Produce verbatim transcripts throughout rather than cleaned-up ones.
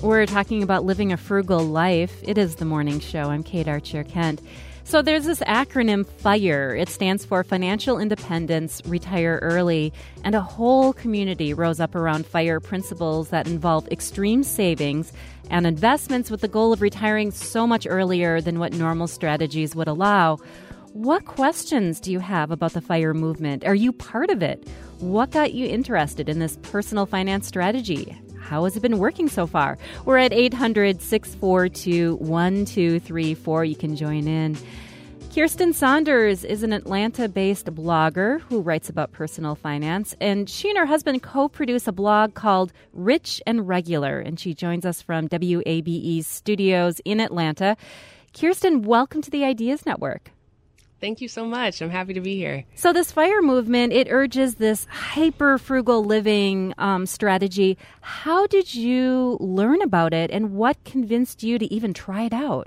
We're talking about living a frugal life. It is the morning show. I'm Kate Archer-Kent. So there's this acronym FIRE. It stands for Financial Independence, Retire Early. And a whole community rose up around FIRE principles that involve extreme savings and investments with the goal of retiring so much earlier than what normal strategies would allow. What questions do you have about the FIRE movement? Are you part of it? What got you interested in this personal finance strategy? How has it been working so far? We're at eight hundred, six four two, one two three four. You can join in. Kirsten Saunders is an Atlanta-based blogger who writes about personal finance, and she and her husband co-produce a blog called Rich and Regular, and she joins us from W A B E's studios in Atlanta. Kirsten, welcome to the Ideas Network. Thank you so much. I'm happy to be here. So this FIRE movement, it urges this hyper-frugal living um, strategy. How did you learn about it, and what convinced you to even try it out?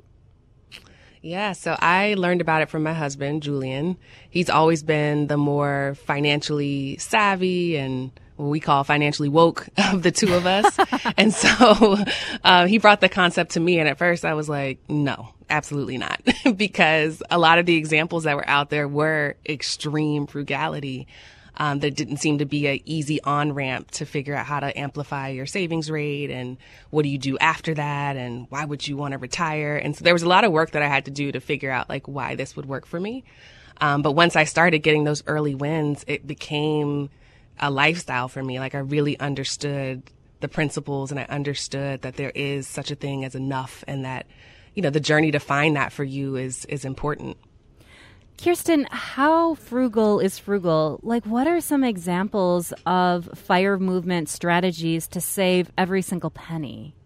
Yeah, so I learned about it from my husband, Julian. He's always been the more financially savvy and what we call financially woke of the two of us. And so uh, he brought the concept to me. And at first I was like, no, absolutely not. Because a lot of the examples that were out there were extreme frugality. Um, there didn't seem to be an easy on-ramp to figure out how to amplify your savings rate and what do you do after that and why would you want to retire. And so there was a lot of work that I had to do to figure out like why this would work for me. Um, but once I started getting those early wins, it became a lifestyle for me. Like I really understood the principles and I understood that there is such a thing as enough and that, you know, the journey to find that for you is, is important. Kirsten, how frugal is frugal? Like, what are some examples of FIRE movement strategies to save every single penny?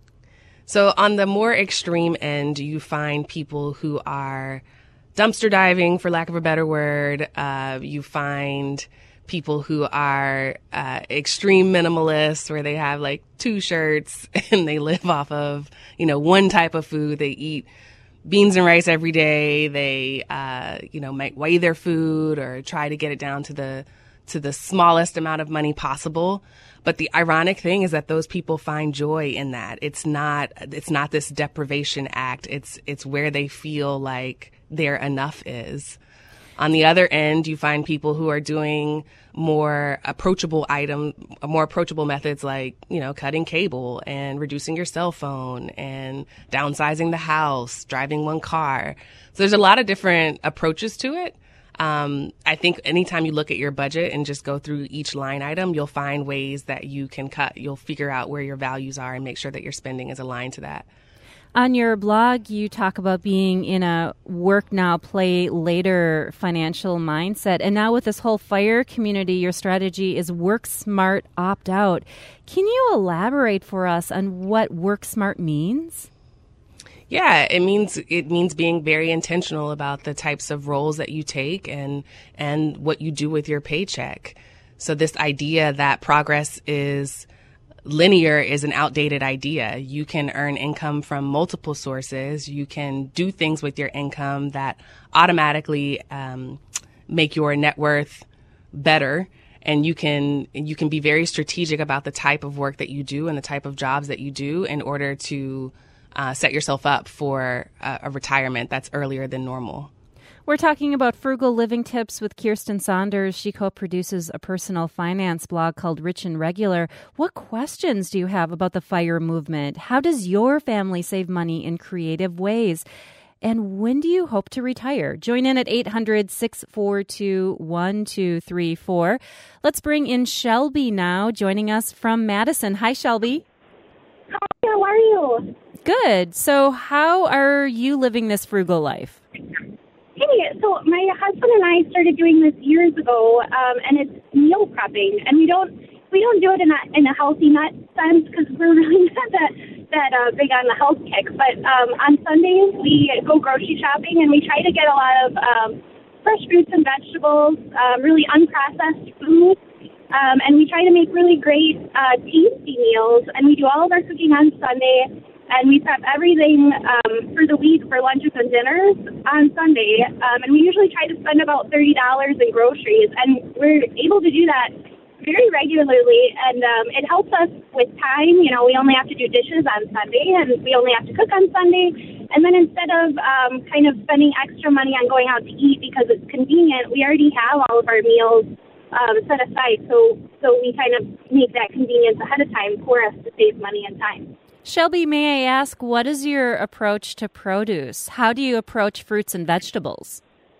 So on the more extreme end, you find people who are dumpster diving, for lack of a better word. Uh, you find people who are uh, extreme minimalists where they have like two shirts and they live off of, you know, one type of food. They eat beans and rice every day. They, uh, you know, might weigh their food or try to get it down to the to the smallest amount of money possible. But the ironic thing is that those people find joy in that. It's not it's not this deprivation act. It's it's where they feel like their enough is. On the other end, you find people who are doing more approachable item, more approachable methods like, you know, cutting cable and reducing your cell phone and downsizing the house, driving one car. So there's a lot of different approaches to it. Um, I think anytime you look at your budget and just go through each line item, you'll find ways that you can cut. You'll figure out where your values are and make sure that your spending is aligned to that. On your blog, you talk about being in a work now, play later financial mindset. And now with this whole FIRE community, your strategy is work smart, opt out. Can you elaborate for us on what work smart means? Yeah, it means it means being very intentional about the types of roles that you take and and what you do with your paycheck. So this idea that progress is linear is an outdated idea. You can earn income from multiple sources. You can do things with your income that automatically um, make your net worth better. And you can you can be very strategic about the type of work that you do and the type of jobs that you do in order to uh, set yourself up for a, a retirement that's earlier than normal. We're talking about frugal living tips with Kirsten Saunders. She co-produces a personal finance blog called Rich and Regular. What questions do you have about the FIRE movement? How does your family save money in creative ways? And when do you hope to retire? Join in at eight hundred, six four two, one two three four. Let's bring in Shelby now, joining us from Madison. Hi, Shelby. Hi, how are you? Good. So how are you living this frugal life? Hey, so my husband and I started doing this years ago, um, and it's meal prepping, and we don't we don't do it in a in a healthy nut sense because we're really not that that uh, big on the health kick. But um, on Sundays we go grocery shopping, and we try to get a lot of um, fresh fruits and vegetables, um, really unprocessed food, um, and we try to make really great uh, tasty meals. And we do all of our cooking on Sunday. And we prep everything um, for the week for lunches and dinners on Sunday. Um, and we usually try to spend about thirty dollars in groceries. And we're able to do that very regularly, and um, it helps us with time. You know, we only have to do dishes on Sunday, and we only have to cook on Sunday. And then instead of um, kind of spending extra money on going out to eat because it's convenient, we already have all of our meals um, set aside. So, so we kind of make that convenience ahead of time for us to save money and time. Shelby, may I ask, what is your approach to produce? How do you approach fruits and vegetables?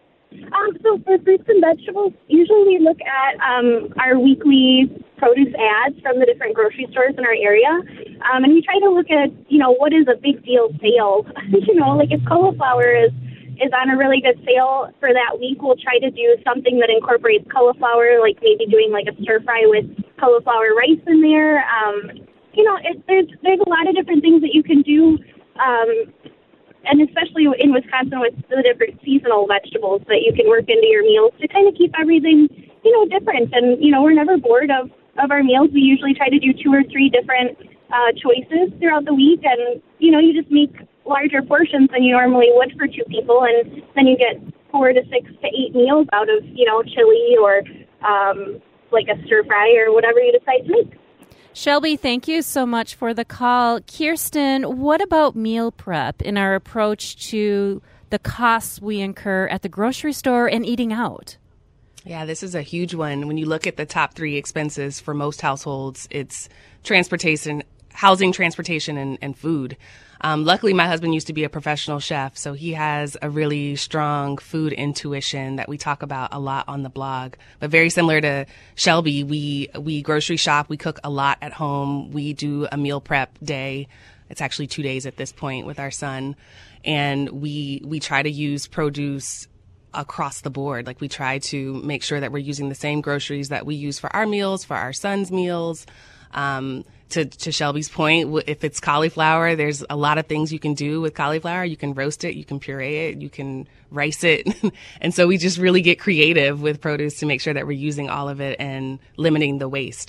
Um, so for fruits and vegetables, usually we look at um, our weekly produce ads from the different grocery stores in our area, um, and we try to look at, you know, what is a big deal sale. You know, like if cauliflower is, is on a really good sale for that week, we'll try to do something that incorporates cauliflower, like maybe doing like a stir fry with cauliflower rice in there. Um, you know, it, there's there's a lot of different things that you can do. Um, And especially in Wisconsin with the different seasonal vegetables that you can work into your meals to kind of keep everything, you know, different. And, you know, we're never bored of, of our meals. We usually try to do two or three different uh, choices throughout the week. And, you know, you just make larger portions than you normally would for two people. And then you get four to six to eight meals out of, you know, chili or um, like a stir fry or whatever you decide to make. Shelby, thank you so much for the call. Kirsten, what about meal prep in our approach to the costs we incur at the grocery store and eating out? Yeah, this is a huge one. When you look at the top three expenses for most households, it's transportation, housing, transportation, and, and food. Um, luckily, my husband used to be a professional chef, so he has a really strong food intuition that we talk about a lot on the blog. But very similar to Shelby, we we grocery shop, we cook a lot at home. We do a meal prep day. It's actually two days at this point with our son. And we we try to use produce across the board. Like we try to make sure that we're using the same groceries that we use for our meals, for our son's meals. Um, to, to Shelby's point, if it's cauliflower, there's a lot of things you can do with cauliflower. You can roast it, you can puree it, you can rice it. And so we just really get creative with produce to make sure that we're using all of it and limiting the waste.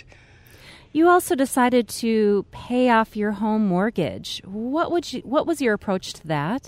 You also decided to pay off your home mortgage. What would you, what was your approach to that?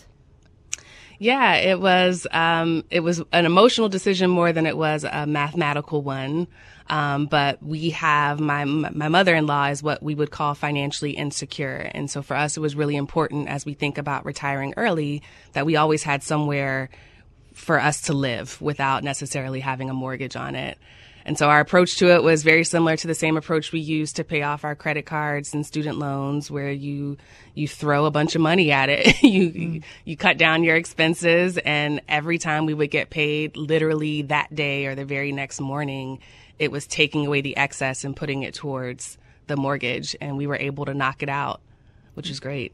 Yeah, it was um, it was an emotional decision more than it was a mathematical one. Um, but we have my my mother-in-law is what we would call financially insecure, and so for us it was really important as we think about retiring early that we always had somewhere for us to live without necessarily having a mortgage on it. And so our approach to it was very similar to the same approach we use to pay off our credit cards and student loans, where you you throw a bunch of money at it. you, mm. you you cut down your expenses, and every time we would get paid, literally that day or the very next morning, it was taking away the excess and putting it towards the mortgage, and we were able to knock it out, which is great.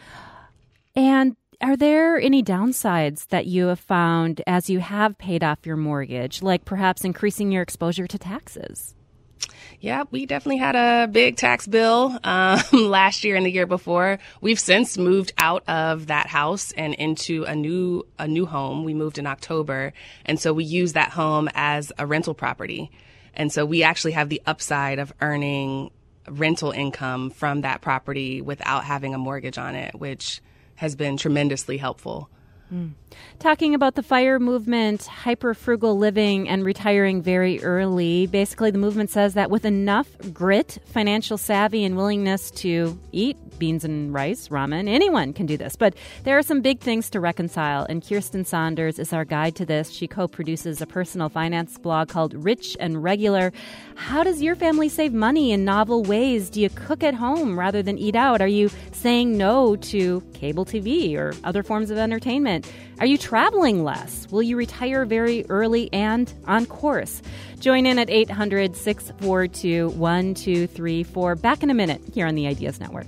And are there any downsides that you have found as you have paid off your mortgage, like perhaps increasing your exposure to taxes? Yeah, we definitely had a big tax bill um, last year and the year before. We've since moved out of that house and into a new a new home. We moved in October, and so we use that home as a rental property. And so we actually have the upside of earning rental income from that property without having a mortgage on it, which has been tremendously helpful. Mm. Talking about the FIRE movement, hyper-frugal living, and retiring very early, basically the movement says that with enough grit, financial savvy, and willingness to eat beans and rice, ramen, anyone can do this. But there are some big things to reconcile, and Kirsten Saunders is our guide to this. She co-produces a personal finance blog called Rich and Regular. How does your family save money in novel ways? Do you cook at home rather than eat out? Are you saying no to cable T V or other forms of entertainment? Are you traveling less? Will you retire very early and on course? Join in at eight hundred, six four two, one two three four. Back in a minute here on the Ideas Network.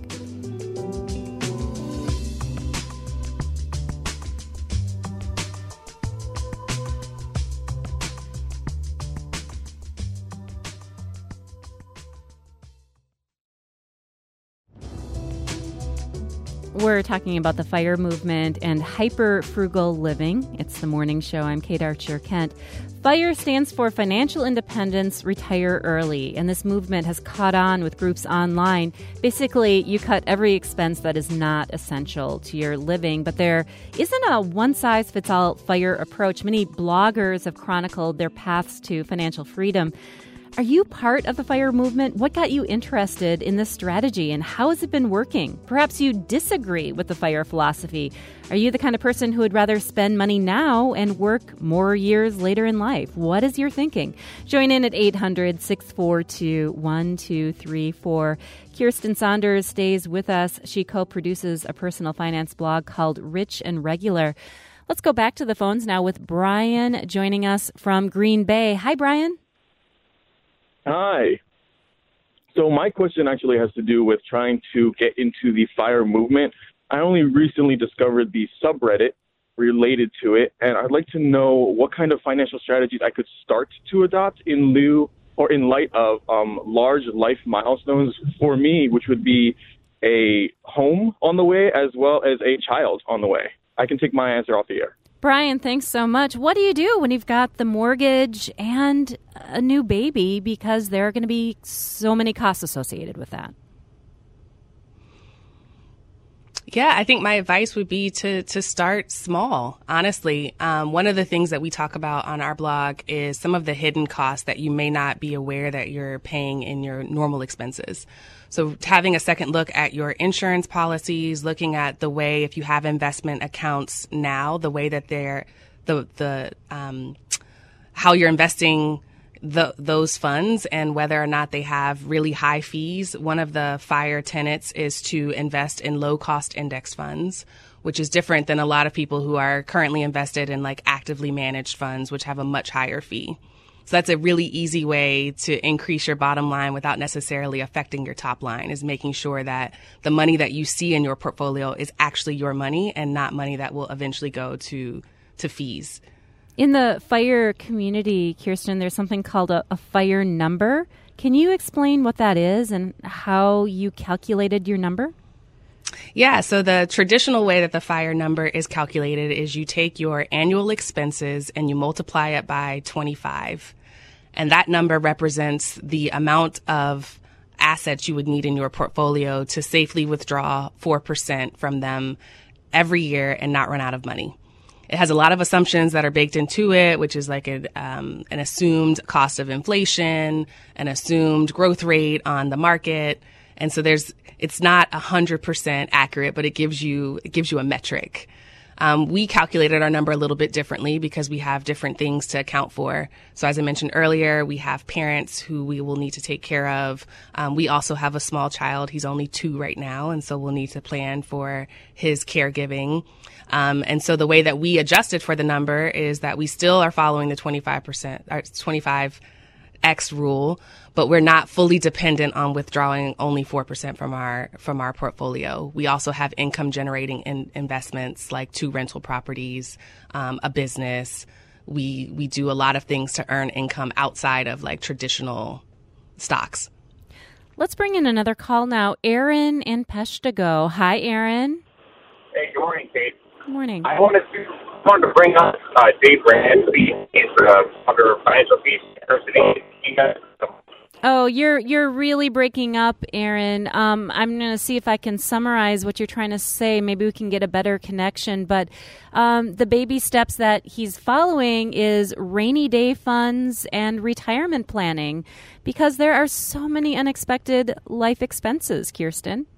We're talking about the FIRE movement and hyper-frugal living. It's the morning show. I'm Kate Archer-Kent. FIRE stands for Financial Independence, Retire Early, and this movement has caught on with groups online. Basically, you cut every expense that is not essential to your living, but there isn't a one-size-fits-all FIRE approach. Many bloggers have chronicled their paths to financial freedom. Are you part of the FIRE movement? What got you interested in this strategy and how has it been working? Perhaps you disagree with the FIRE philosophy. Are you the kind of person who would rather spend money now and work more years later in life? What is your thinking? Join in at eight hundred, six four two, one two three four. Kirsten Saunders stays with us. She co-produces a personal finance blog called Rich and Regular. Let's go back to the phones now with Brian joining us from Green Bay. Hi, Brian. Hi. So my question actually has to do with trying to get into the FIRE movement. I only recently discovered the subreddit related to it, and I'd like to know what kind of financial strategies I could start to adopt in lieu or in light of um, large life milestones for me, which would be a home on the way as well as a child on the way. I can take my answer off the air. Brian, thanks so much. What do you do when you've got the mortgage and a new baby, because there are going to be so many costs associated with that? Yeah, I think my advice would be to to start small, honestly. Um, one of the things that we talk about on our blog is some of the hidden costs that you may not be aware that you're paying in your normal expenses. So having a second look at your insurance policies, looking at the way, if you have investment accounts now, the way that they're, the, the, um, how you're investing the, those funds and whether or not they have really high fees. One of the FIRE tenets is to invest in low cost index funds, which is different than a lot of people who are currently invested in like actively managed funds, which have a much higher fee. So that's a really easy way to increase your bottom line without necessarily affecting your top line, is making sure that the money that you see in your portfolio is actually your money and not money that will eventually go to to fees. In the FIRE community, Kirsten, there's something called a, a FIRE number. Can you explain what that is and how you calculated your number? Yeah, so the traditional way that the FIRE number is calculated is you take your annual expenses and you multiply it by twenty-five. And that number represents the amount of assets you would need in your portfolio to safely withdraw four percent from them every year and not run out of money. It has a lot of assumptions that are baked into it, which is like a, um, an assumed cost of inflation, an assumed growth rate on the market. And so there's, it's not one hundred percent accurate, but it gives you, it gives you a metric. Um, we calculated our number a little bit differently because we have different things to account for. So as I mentioned earlier, we have parents who we will need to take care of. Um, we also have a small child. He's only two right now, and so we'll need to plan for his caregiving. Um, and so the way that we adjusted for the number is that we still are following the twenty-five percent, or twenty-five X rule, but we're not fully dependent on withdrawing only four percent from our from our portfolio. We also have income generating in investments like two rental properties, um, a business. We we do a lot of things to earn income outside of like traditional stocks. Let's bring in another call now. Aaron in Peshtigo. Hi, Aaron. Hey, good morning, Kate. Good morning. I wanted to wanted to bring up uh, Dave Ramsey uh, under financial peace university. Oh, you're you're really breaking up, Aaron. Um, I'm going to see if I can summarize what you're trying to say. Maybe we can get a better connection. But um, the baby steps that he's following is rainy day funds and retirement planning, because there are so many unexpected life expenses, Kirsten.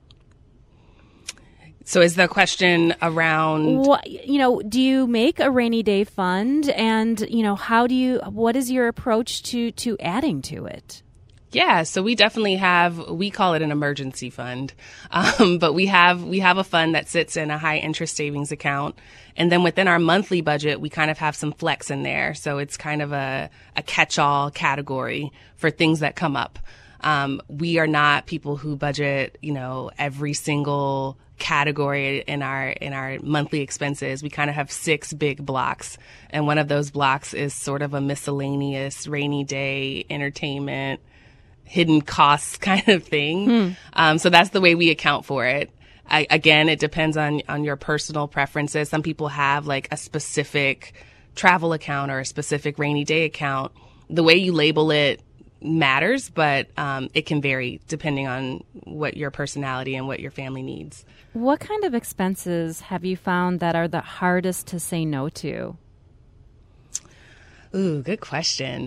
So is the question around, what, you know, do you make a rainy day fund, and, you know, how do you, what is your approach to, to adding to it? Yeah, so we definitely have, we call it an emergency fund, um, but we have, we have a fund that sits in a high interest savings account. And then within our monthly budget, we kind of have some flex in there. So it's kind of a, a catch-all category for things that come up. Um, we are not people who budget, you know, every single category in our in our monthly expenses. We kind of have six big blocks, and one of those blocks is sort of a miscellaneous rainy day entertainment, hidden costs kind of thing. Hmm. Um, so that's the way we account for it. I, again, it depends on on your personal preferences. Some people have like a specific travel account or a specific rainy day account. The way you label it matters, but um, it can vary depending on what your personality and what your family needs. What kind of expenses have you found that are the hardest to say no to? Ooh, good question.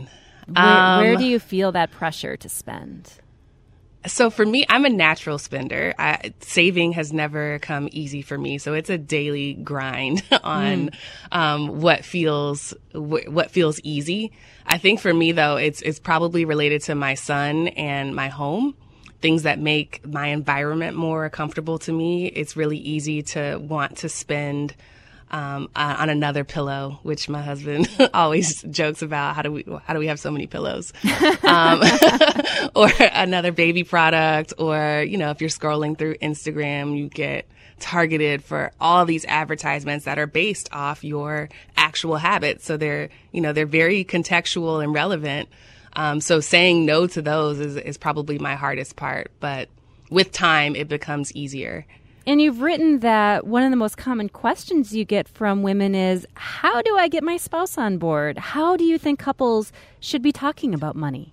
Where, Um, where do you feel that pressure to spend? So for me, I'm a natural spender. I, saving has never come easy for me, so it's a daily grind on mm. um, what feels wh- what feels easy. I think for me though, it's it's probably related to my son and my home. Things that make my environment more comfortable to me. It's really easy to want to spend Um, uh, on another pillow, which my husband always jokes about. How do we, how do we have so many pillows? um, or another baby product, or, you know, if you're scrolling through Instagram, you get targeted for all these advertisements that are based off your actual habits. So they're, you know, they're very contextual and relevant. Um, so saying no to those is, is probably my hardest part, but with time, it becomes easier. And you've written that one of the most common questions you get from women is, how do I get my spouse on board? How do you think couples should be talking about money?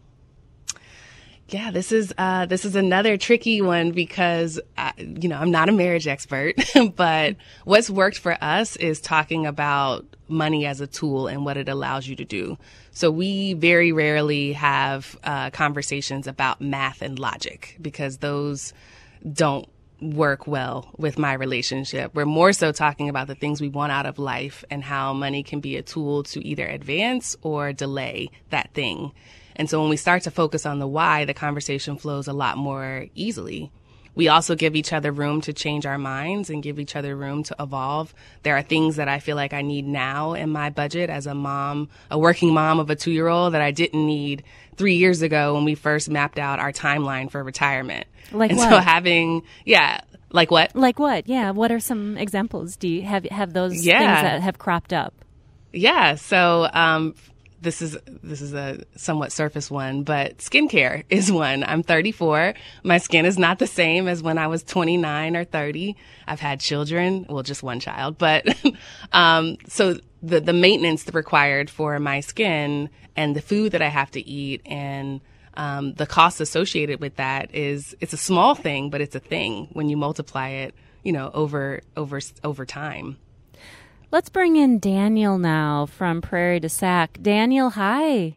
Yeah, this is uh, this is another tricky one because, uh, you know, I'm not a marriage expert, but what's worked for us is talking about money as a tool and what it allows you to do. So we very rarely have uh, conversations about math and logic because those don't work well with my relationship. We're more so talking about the things we want out of life and how money can be a tool to either advance or delay that thing. And so when we start to focus on the why, the conversation flows a lot more easily. We also give each other room to change our minds and give each other room to evolve. There are things that I feel like I need now in my budget as a mom, a working mom of a two-year-old that I didn't need three years ago when we first mapped out our timeline for retirement. Like and what? so having, yeah, like what? Like what? Yeah. What are some examples? Do you have, have those yeah. things that have cropped up? Yeah. So, um, This is this is a somewhat surface one, but skincare is one. I'm thirty-four. My skin is not the same as when I was twenty-nine or thirty. I've had children, well, just one child, but um, so the the maintenance required for my skin and the food that I have to eat and um, the costs associated with that is it's a small thing, but it's a thing when you multiply it, you know, over over over time. Let's bring in Daniel now from Prairie du Sac. Daniel, hi.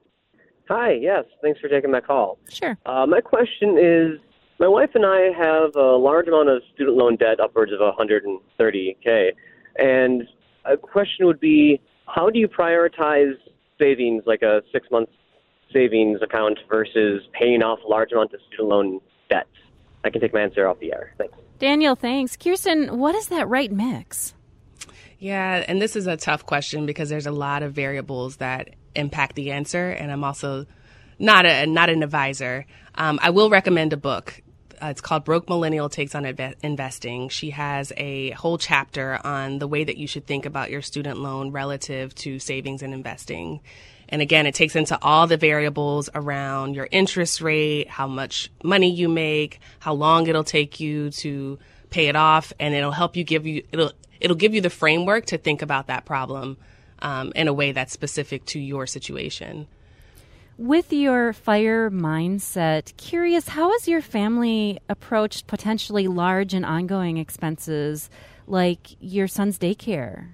Hi, yes. Thanks for taking my call. Sure. Uh, my question is, my wife and I have a large amount of student loan debt, upwards of one hundred thirty thousand dollars. And a question would be, how do you prioritize savings, like a six-month savings account, versus paying off large amounts of student loan debt? I can take my answer off the air. Thanks. Daniel, thanks. Kirsten, what is that right mix? Yeah, and this is a tough question because there's a lot of variables that impact the answer, and I'm also not a not an advisor. Um, I will recommend a book. Uh, it's called Broke Millennial Takes on Inve- Investing. She has a whole chapter on the way that you should think about your student loan relative to savings and investing. And again, it takes into all the variables around your interest rate, how much money you make, how long it'll take you to pay it off, and it'll help you give you it'll it'll give you the framework to think about that problem um, in a way that's specific to your situation. With your FIRE mindset, curious, how has your family approached potentially large and ongoing expenses like your son's daycare?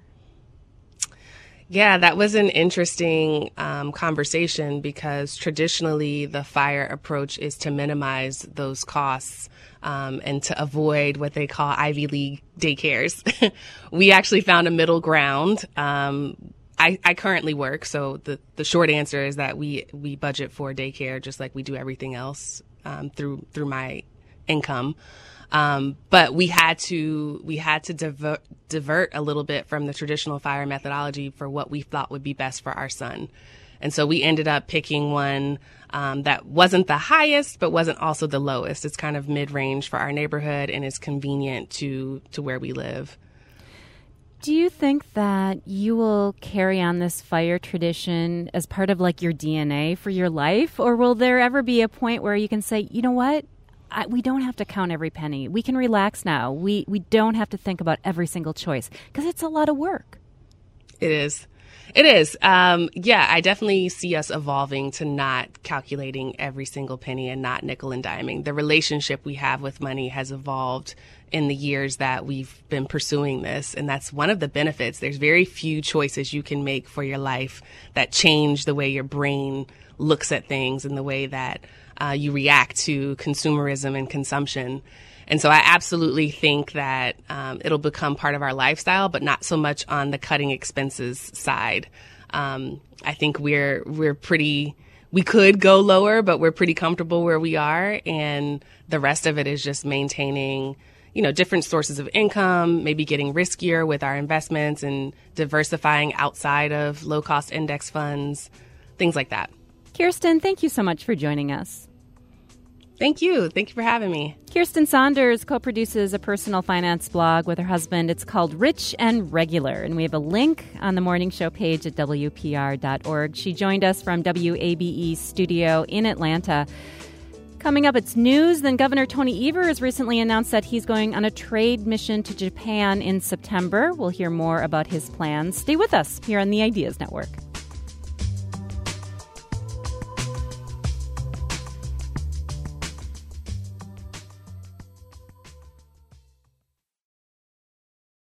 Yeah, that was an interesting um, conversation because traditionally the FIRE approach is to minimize those costs um, and to avoid what they call Ivy League daycares. We actually found a middle ground. Um, I, I currently work, so the, the short answer is that we, we budget for daycare just like we do everything else um, through through my income. Um, but we had to we had to divert, divert a little bit from the traditional FIRE methodology for what we thought would be best for our son. And so we ended up picking one um, that wasn't the highest, but wasn't also the lowest. It's kind of mid-range for our neighborhood and is convenient to to where we live. Do you think that you will carry on this FIRE tradition as part of like your D N A for your life? Or will there ever be a point where you can say, you know what? I, we don't have to count every penny. We can relax now. We we don't have to think about every single choice because it's a lot of work. It is. It is. Um, yeah, I definitely see us evolving to not calculating every single penny and not nickel and diming. The relationship we have with money has evolved in the years that we've been pursuing this. And that's one of the benefits. There's very few choices you can make for your life that change the way your brain looks at things and the way that uh, you react to consumerism and consumption. And so I absolutely think that um, it'll become part of our lifestyle, but not so much on the cutting expenses side. Um, I think we're we're pretty, we could go lower, but we're pretty comfortable where we are. And the rest of it is just maintaining, you know, different sources of income, maybe getting riskier with our investments and diversifying outside of low-cost index funds, things like that. Kirsten, thank you so much for joining us. Thank you. Thank you for having me. Kirsten Saunders co-produces a personal finance blog with her husband. It's called Rich and Regular, and we have a link on the morning show page at W P R dot org. She joined us from W A B E studio in Atlanta. Coming up, it's news. Then Governor Tony Evers has recently announced that he's going on a trade mission to Japan in September. We'll hear more about his plans. Stay with us here on the Ideas Network.